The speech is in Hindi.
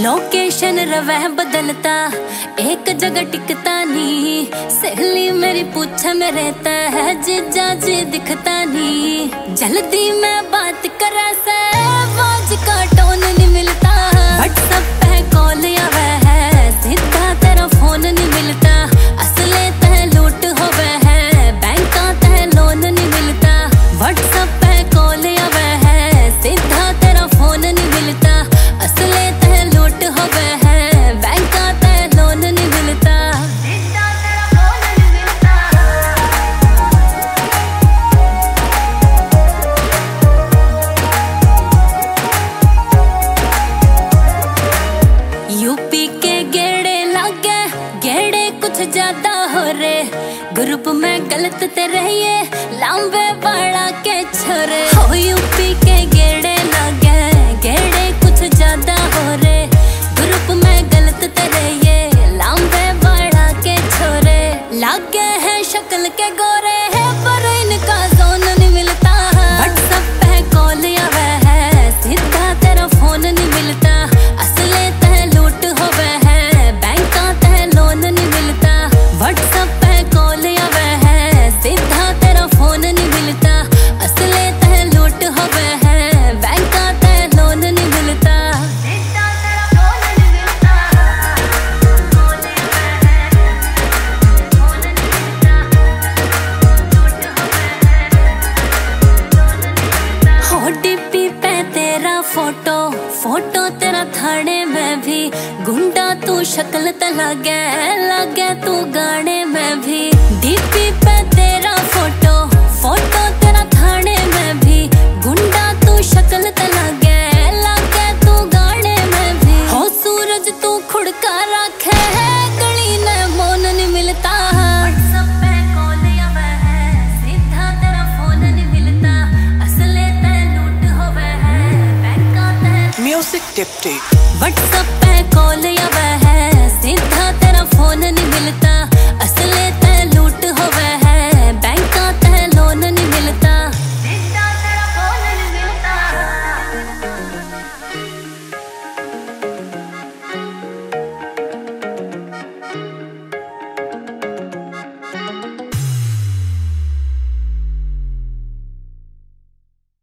लोकेशन रवै बदलता, एक जगह टिकता नी। सहेली मेरी पूछे में रहता है, जीजा जी दिखता नी। जल्दी मैं बात करा से आवाज का टोन नहीं मिलता। व्हाट्सएप पे कॉल आवे है, सीधा तेरा फोन नहीं मिलता। असले तह लूट होवे है, बैंक तह लोन नहीं मिलता। व्हाट्सएप पे कॉल आवे है, सीधा तेरा फोन नहीं मिलता। असले तह लूट होवे है, बैंक तह लोन नहीं मिलता। यूपी के गेड़े लागे, गेड़े कुछ ज्यादा हो रे। ग्रुप में गलत ते रहिए, लांबे वाला के छोरे। हो यूपी के गेड़े लागे, गेड़े कुछ ज्यादा हो रे। ग्रुप में गलत ते रहिए, लांबे वाला के छोरे। लागे है शक्ल के गोरे है, पर इनका जोन नहीं मिलता। व्हाट्सएप पे कॉल आवे है, सीधा तेरा फोन नहीं मिलता। असले तह लूट होवे है, बैंक तह लोन नहीं मिलता। व्हाट्सएप पे कॉल आवे है, सीधा तेरा फोन नहीं मिलता। असले तह लूट होवे है, बैंक तह लोन नहीं मिलता। ओटीपी पे तेरा फोटो, फोटो तेरा थाने में भी। गुंडा तू शक्ल त लागे, लागे तू गाने में भी। डीपी पे तेरा फोटो, फोटो तेरा थाने में भी। गुंडा तू शक्ल त लागे, लागे तू गाने में भी। हो सूरज तू खुड़का रखे है, गली ने मौन नहीं मिलता। व्हाट्सएप पे कॉल आवे है, सीधा तेरा फोन नहीं मिलता। असले तह लूट होवे है, बैंक तह। म्यूजिक टिप टिक। व्हाट्सएप पे कॉल आवे है, सीधा तेरा फोन नहीं मिलता।